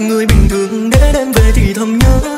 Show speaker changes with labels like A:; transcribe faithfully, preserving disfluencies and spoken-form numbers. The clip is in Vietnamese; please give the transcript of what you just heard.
A: người bình thường để đêm về thì thầm nhớ.